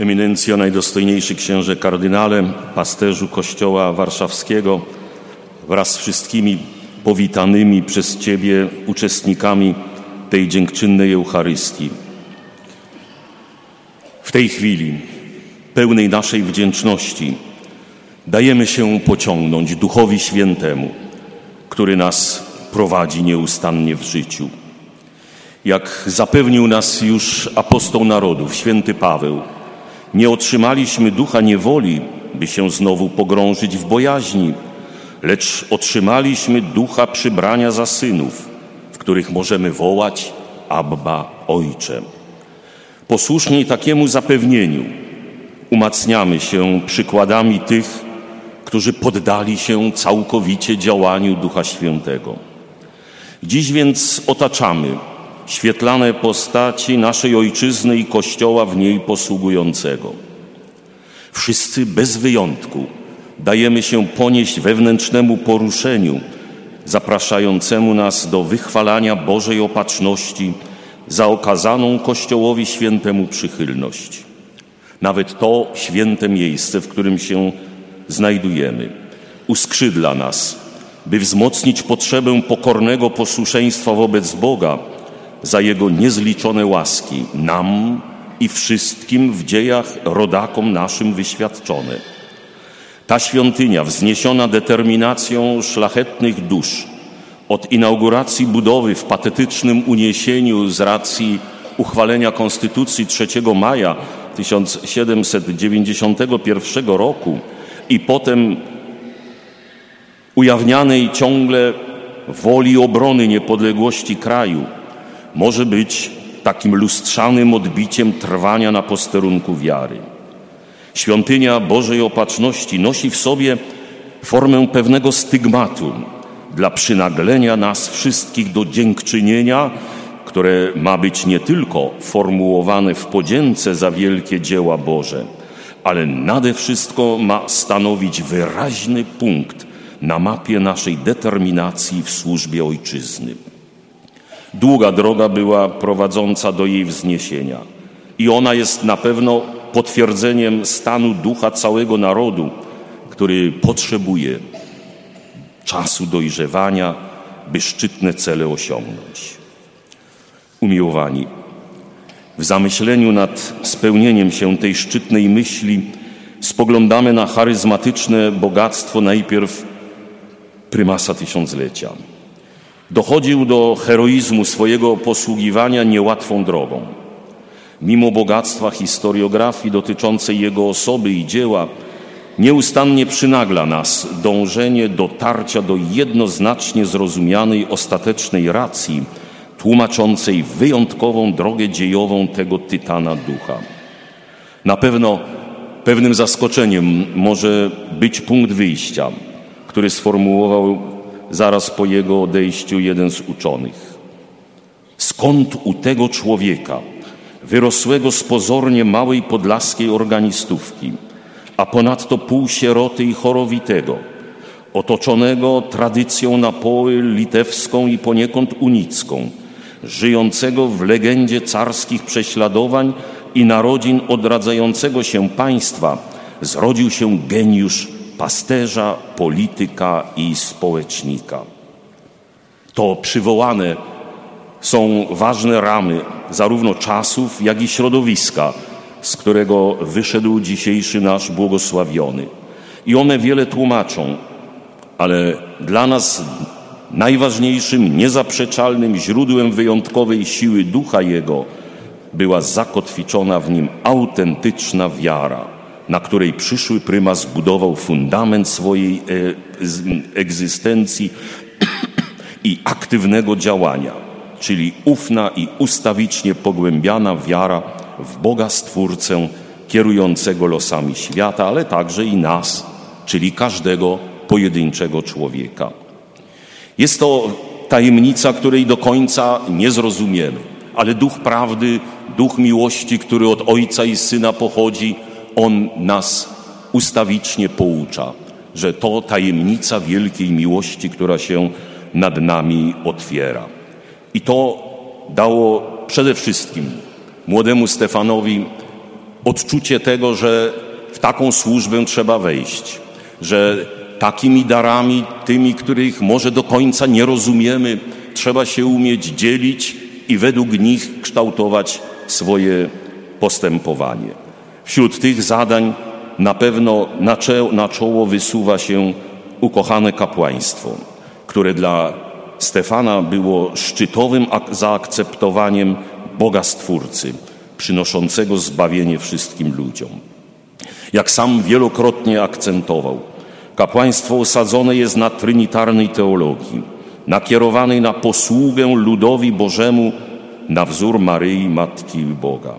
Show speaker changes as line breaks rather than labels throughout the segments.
Eminencjo, najdostojniejszy księże kardynale, pasterzu Kościoła Warszawskiego, wraz z wszystkimi powitanymi przez Ciebie uczestnikami tej dziękczynnej Eucharystii. W tej chwili, pełnej naszej wdzięczności, dajemy się pociągnąć Duchowi Świętemu, który nas prowadzi nieustannie w życiu. Jak zapewnił nas już apostoł narodów, święty Paweł, nie otrzymaliśmy ducha niewoli, by się znowu pogrążyć w bojaźni, lecz otrzymaliśmy ducha przybrania za synów, w których możemy wołać Abba, Ojcze. Posłuszni takiemu zapewnieniu umacniamy się przykładami tych, którzy poddali się całkowicie działaniu Ducha Świętego. Dziś więc otaczamy świetlane postaci naszej Ojczyzny i Kościoła w niej posługującego. Wszyscy bez wyjątku dajemy się ponieść wewnętrznemu poruszeniu, zapraszającemu nas do wychwalania Bożej Opatrzności za okazaną Kościołowi Świętemu przychylność. Nawet to święte miejsce, w którym się znajdujemy, uskrzydla nas, by wzmocnić potrzebę pokornego posłuszeństwa wobec Boga za Jego niezliczone łaski nam i wszystkim w dziejach rodakom naszym wyświadczone. Ta świątynia, wzniesiona determinacją szlachetnych dusz, od inauguracji budowy w patetycznym uniesieniu z racji uchwalenia Konstytucji 3 maja 1791 roku i potem ujawnianej ciągle woli obrony niepodległości kraju, może być takim lustrzanym odbiciem trwania na posterunku wiary. Świątynia Bożej Opatrzności nosi w sobie formę pewnego stygmatu dla przynaglenia nas wszystkich do dziękczynienia, które ma być nie tylko formułowane w podzięce za wielkie dzieła Boże, ale nade wszystko ma stanowić wyraźny punkt na mapie naszej determinacji w służbie Ojczyzny. Długa droga była prowadząca do jej wzniesienia i ona jest na pewno potwierdzeniem stanu ducha całego narodu, który potrzebuje czasu dojrzewania, by szczytne cele osiągnąć. Umiłowani, w zamyśleniu nad spełnieniem się tej szczytnej myśli spoglądamy na charyzmatyczne bogactwo najpierw prymasa tysiąclecia. Dochodził do heroizmu swojego posługiwania niełatwą drogą. Mimo bogactwa historiografii dotyczącej jego osoby i dzieła, nieustannie przynagla nas dążenie dotarcia do jednoznacznie zrozumianej ostatecznej racji, tłumaczącej wyjątkową drogę dziejową tego tytana ducha. Na pewno pewnym zaskoczeniem może być punkt wyjścia, który sformułował zaraz po jego odejściu jeden z uczonych. Skąd u tego człowieka, wyrosłego z pozornie małej podlaskiej organistówki, a ponadto półsieroty i chorowitego, otoczonego tradycją na poły litewską i poniekąd unicką, żyjącego w legendzie carskich prześladowań i narodzin odradzającego się państwa, zrodził się geniusz pasterza, polityka i społecznika. To przywołane są ważne ramy zarówno czasów, jak i środowiska, z którego wyszedł dzisiejszy nasz błogosławiony. I one wiele tłumaczą, ale dla nas najważniejszym, niezaprzeczalnym źródłem wyjątkowej siły ducha Jego była zakotwiczona w nim autentyczna wiara, na której przyszły prymas budował fundament swojej egzystencji i aktywnego działania, czyli ufna i ustawicznie pogłębiana wiara w Boga Stwórcę kierującego losami świata, ale także i nas, czyli każdego pojedynczego człowieka. Jest to tajemnica, której do końca nie zrozumiemy, ale Duch Prawdy, Duch Miłości, który od Ojca i Syna pochodzi, On nas ustawicznie poucza, że to tajemnica wielkiej miłości, która się nad nami otwiera. I to dało przede wszystkim młodemu Stefanowi odczucie tego, że w taką służbę trzeba wejść, że takimi darami, tymi, których może do końca nie rozumiemy, trzeba się umieć dzielić i według nich kształtować swoje postępowanie. Wśród tych zadań na pewno na czoło wysuwa się ukochane kapłaństwo, które dla Stefana było szczytowym zaakceptowaniem Boga Stwórcy, przynoszącego zbawienie wszystkim ludziom. Jak sam wielokrotnie akcentował, kapłaństwo osadzone jest na trinitarnej teologii, nakierowanej na posługę ludowi Bożemu na wzór Maryi, Matki Boga.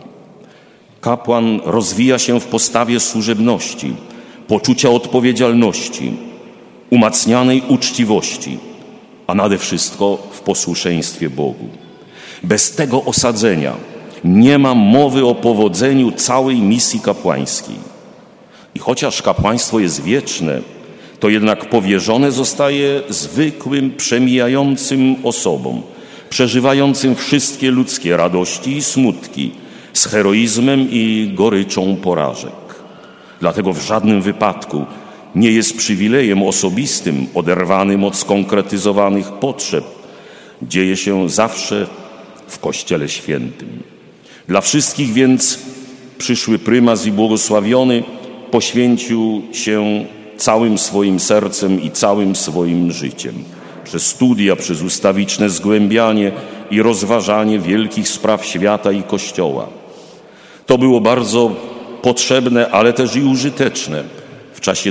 Kapłan rozwija się w postawie służebności, poczucia odpowiedzialności, umacnianej uczciwości, a nade wszystko w posłuszeństwie Bogu. Bez tego osadzenia nie ma mowy o powodzeniu całej misji kapłańskiej. I chociaż kapłaństwo jest wieczne, to jednak powierzone zostaje zwykłym, przemijającym osobom, przeżywającym wszystkie ludzkie radości i smutki, z heroizmem i goryczą porażek. Dlatego w żadnym wypadku nie jest przywilejem osobistym, oderwanym od skonkretyzowanych potrzeb. Dzieje się zawsze w Kościele Świętym. Dla wszystkich więc przyszły prymas i błogosławiony poświęcił się całym swoim sercem i całym swoim życiem. Przez studia, przez ustawiczne zgłębianie i rozważanie wielkich spraw świata i Kościoła. To było bardzo potrzebne, ale też i użyteczne w czasie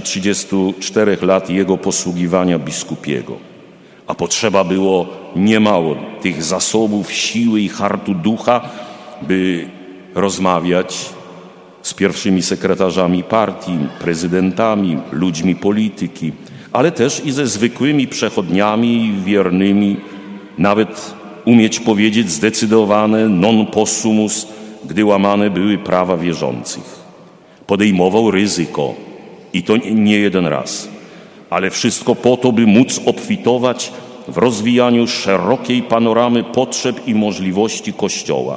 34 lat jego posługiwania biskupiego. A potrzeba było niemało tych zasobów siły i hartu ducha, by rozmawiać z pierwszymi sekretarzami partii, prezydentami, ludźmi polityki, ale też i ze zwykłymi przechodniami wiernymi, nawet umieć powiedzieć zdecydowane non possumus, gdy łamane były prawa wierzących. Podejmował ryzyko i to nie jeden raz, ale wszystko po to, by móc obfitować w rozwijaniu szerokiej panoramy potrzeb i możliwości Kościoła.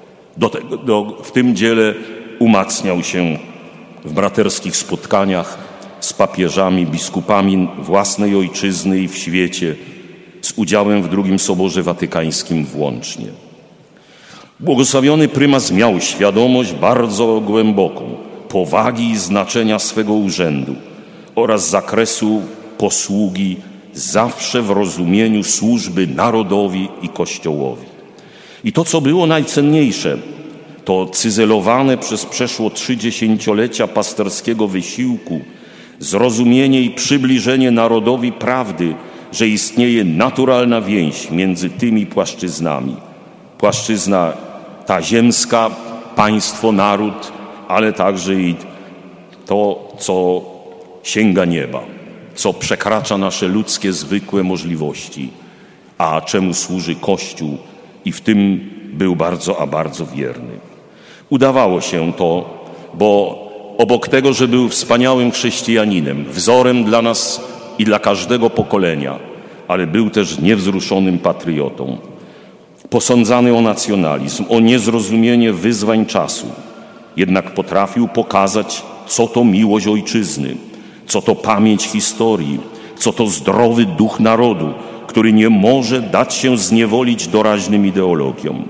W tym dziele umacniał się w braterskich spotkaniach z papieżami, biskupami własnej ojczyzny i w świecie, z udziałem w II Soborze Watykańskim włącznie. Błogosławiony prymas miał świadomość bardzo głęboką powagi i znaczenia swego urzędu oraz zakresu posługi zawsze w rozumieniu służby narodowi i Kościołowi. I to, co było najcenniejsze, to cyzelowane przez przeszło 3 dziesięciolecia pasterskiego wysiłku zrozumienie i przybliżenie narodowi prawdy, że istnieje naturalna więź między tymi płaszczyznami. Płaszczyzna ta ziemska, państwo, naród, ale także i to, co sięga nieba, co przekracza nasze ludzkie, zwykłe możliwości, a czemu służy Kościół i w tym był bardzo wierny. Udawało się to, bo obok tego, że był wspaniałym chrześcijaninem, wzorem dla nas i dla każdego pokolenia, ale był też niewzruszonym patriotą. Posądzany o nacjonalizm, o niezrozumienie wyzwań czasu, jednak potrafił pokazać, co to miłość ojczyzny, co to pamięć historii, co to zdrowy duch narodu, który nie może dać się zniewolić doraźnym ideologiom.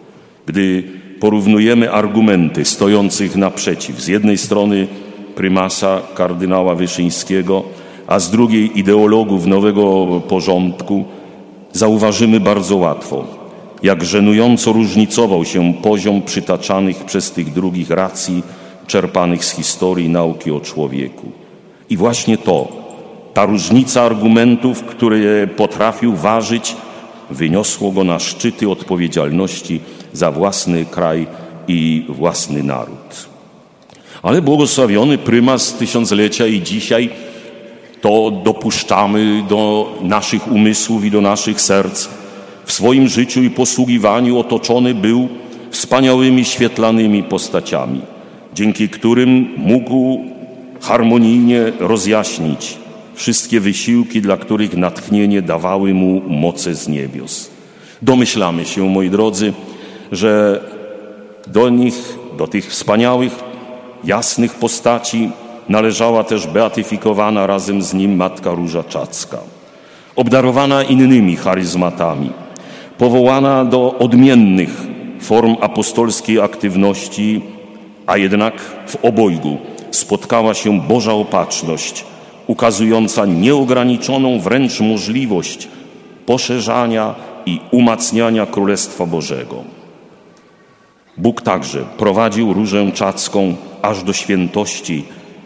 Gdy porównujemy argumenty stojących naprzeciw, z jednej strony prymasa kardynała Wyszyńskiego, a z drugiej ideologów nowego porządku, zauważymy bardzo łatwo, jak żenująco różnicował się poziom przytaczanych przez tych drugich racji czerpanych z historii i nauki o człowieku. I właśnie ta różnica argumentów, które potrafił ważyć, wyniosło go na szczyty odpowiedzialności za własny kraj i własny naród. Ale błogosławiony prymas tysiąclecia i dzisiaj to dopuszczamy do naszych umysłów i do naszych serc. W swoim życiu i posługiwaniu otoczony był wspaniałymi, świetlanymi postaciami, dzięki którym mógł harmonijnie rozjaśnić wszystkie wysiłki, dla których natchnienie dawały mu moce z niebios. Domyślamy się, moi drodzy, że do tych wspaniałych jasnych postaci należała też beatyfikowana razem z nim Matka Róża Czadzka. Obdarowana innymi charyzmatami, powołana do odmiennych form apostolskiej aktywności, a jednak w obojgu spotkała się Boża opatrzność, ukazująca nieograniczoną wręcz możliwość poszerzania i umacniania Królestwa Bożego. Bóg także prowadził Różę Czadzką aż do świętości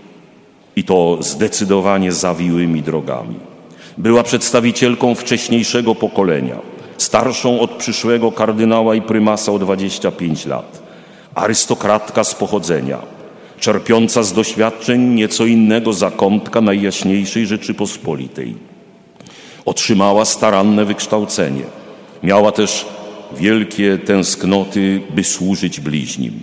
i to zdecydowanie zawiłymi drogami. Była przedstawicielką wcześniejszego pokolenia, starszą od przyszłego kardynała i prymasa o 25 lat, arystokratka z pochodzenia, czerpiąca z doświadczeń nieco innego zakątka Najjaśniejszej Rzeczypospolitej. Otrzymała staranne wykształcenie. Miała też wielkie tęsknoty, by służyć bliźnim.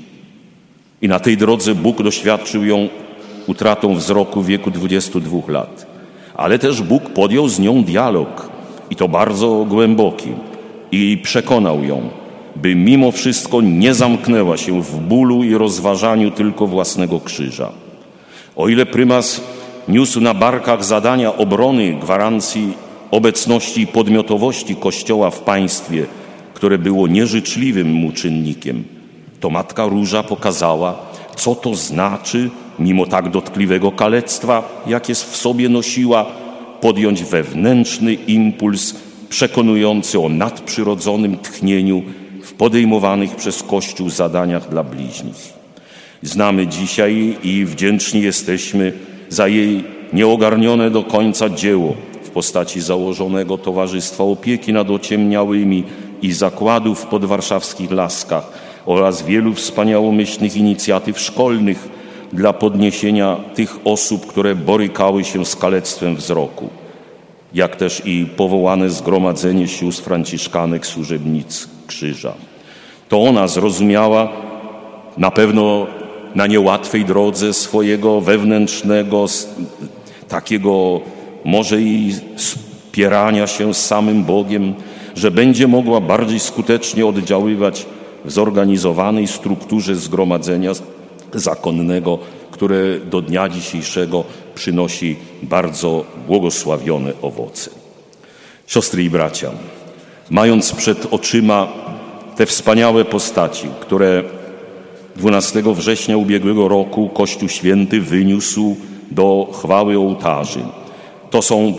I na tej drodze Bóg doświadczył ją utratą wzroku w wieku 22 lat. Ale też Bóg podjął z nią dialog, i to bardzo głęboki, i przekonał ją, by mimo wszystko nie zamknęła się w bólu i rozważaniu tylko własnego krzyża. O ile prymas niósł na barkach zadania obrony gwarancji obecności i podmiotowości Kościoła w państwie, które było nieżyczliwym mu czynnikiem, to Matka Róża pokazała, co to znaczy, mimo tak dotkliwego kalectwa, jakie w sobie nosiła, podjąć wewnętrzny impuls przekonujący o nadprzyrodzonym tchnieniu w podejmowanych przez Kościół zadaniach dla bliźnich. Znamy dzisiaj i wdzięczni jesteśmy za jej nieogarnione do końca dzieło w postaci założonego Towarzystwa Opieki nad Ociemniałymi i zakładów w podwarszawskich Laskach oraz wielu wspaniałomyślnych inicjatyw szkolnych dla podniesienia tych osób, które borykały się z kalectwem wzroku, jak też i powołane Zgromadzenie Sióstr Franciszkanek Służebnic Krzyża. To ona zrozumiała na pewno na niełatwej drodze swojego wewnętrznego, takiego może i spierania się z samym Bogiem, że będzie mogła bardziej skutecznie oddziaływać w zorganizowanej strukturze zgromadzenia zakonnego, które do dnia dzisiejszego przynosi bardzo błogosławione owoce. Siostry i bracia, mając przed oczyma te wspaniałe postaci, które 12 września ubiegłego roku Kościół Święty wyniósł do chwały ołtarzy, to są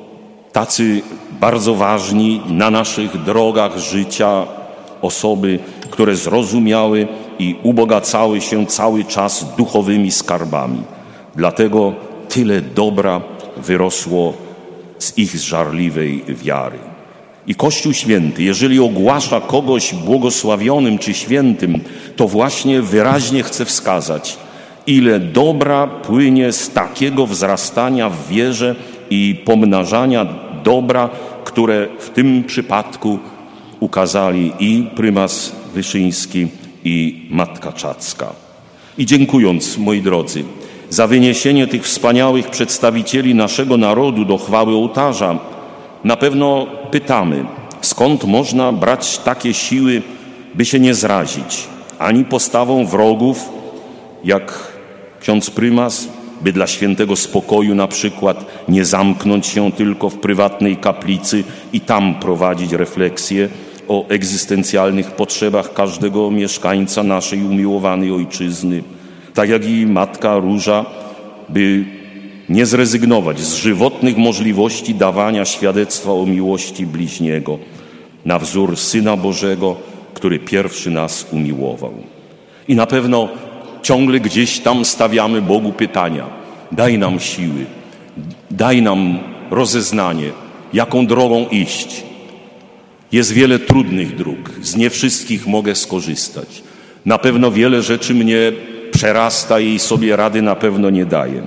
tacy bardzo ważni na naszych drogach życia osoby, które zrozumiały i ubogacały się cały czas duchowymi skarbami. Dlatego tyle dobra wyrosło z ich żarliwej wiary. I Kościół Święty, jeżeli ogłasza kogoś błogosławionym czy świętym, to właśnie wyraźnie chce wskazać, ile dobra płynie z takiego wzrastania w wierze i pomnażania dobra, które w tym przypadku ukazali i prymas Wyszyński, i Matka Czadzka. I dziękując, moi drodzy, za wyniesienie tych wspaniałych przedstawicieli naszego narodu do chwały ołtarza, na pewno pytamy, skąd można brać takie siły, by się nie zrazić ani postawą wrogów, jak ksiądz prymas, by dla świętego spokoju na przykład nie zamknąć się tylko w prywatnej kaplicy i tam prowadzić refleksję o egzystencjalnych potrzebach każdego mieszkańca naszej umiłowanej ojczyzny, tak jak i Matka Róża, by nie zrezygnować z żywotnych możliwości dawania świadectwa o miłości bliźniego na wzór Syna Bożego, który pierwszy nas umiłował. I na pewno ciągle gdzieś tam stawiamy Bogu pytania. Daj nam siły, daj nam rozeznanie, jaką drogą iść. Jest wiele trudnych dróg, z nie wszystkich mogę skorzystać. Na pewno wiele rzeczy mnie przerasta i sobie rady na pewno nie daję.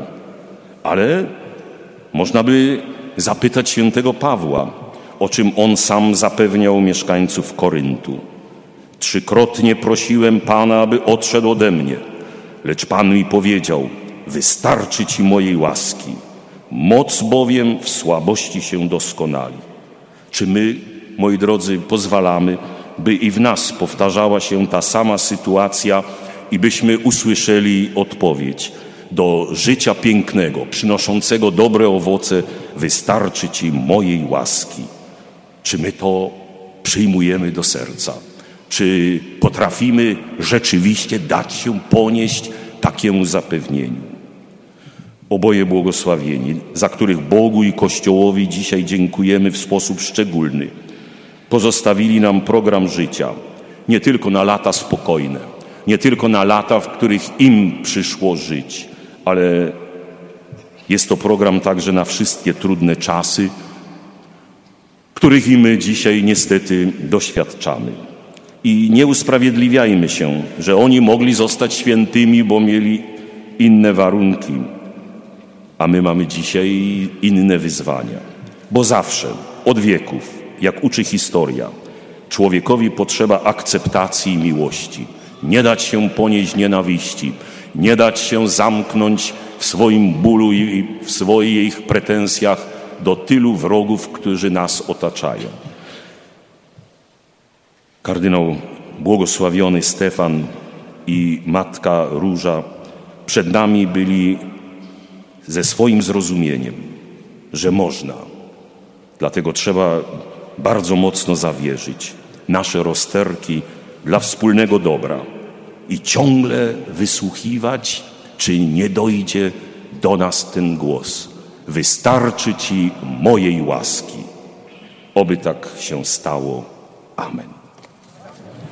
Ale można by zapytać świętego Pawła, o czym on sam zapewniał mieszkańców Koryntu. 3-krotnie prosiłem Pana, aby odszedł ode mnie, lecz Pan mi powiedział, wystarczy Ci mojej łaski, moc bowiem w słabości się doskonali. Czy my, moi drodzy, pozwalamy, by i w nas powtarzała się ta sama sytuacja i byśmy usłyszeli odpowiedź: do życia pięknego, przynoszącego dobre owoce, wystarczy Ci mojej łaski. Czy my to przyjmujemy do serca? Czy potrafimy rzeczywiście dać się ponieść takiemu zapewnieniu? Oboje błogosławieni, za których Bogu i Kościołowi dzisiaj dziękujemy w sposób szczególny, pozostawili nam program życia nie tylko na lata spokojne, nie tylko na lata, w których im przyszło żyć, ale jest to program także na wszystkie trudne czasy, których i my dzisiaj niestety doświadczamy. I nie usprawiedliwiajmy się, że oni mogli zostać świętymi, bo mieli inne warunki, a my mamy dzisiaj inne wyzwania. Bo zawsze, od wieków, jak uczy historia, człowiekowi potrzeba akceptacji i miłości. Nie dać się ponieść nienawiści, nie dać się zamknąć w swoim bólu i w swoich pretensjach do tylu wrogów, którzy nas otaczają. Kardynał błogosławiony Stefan i matka Róża przed nami byli ze swoim zrozumieniem, że można. Dlatego trzeba bardzo mocno zawierzyć nasze rozterki dla wspólnego dobra i ciągle wysłuchiwać, czy nie dojdzie do nas ten głos: wystarczy Ci mojej łaski. Oby tak się stało. Amen.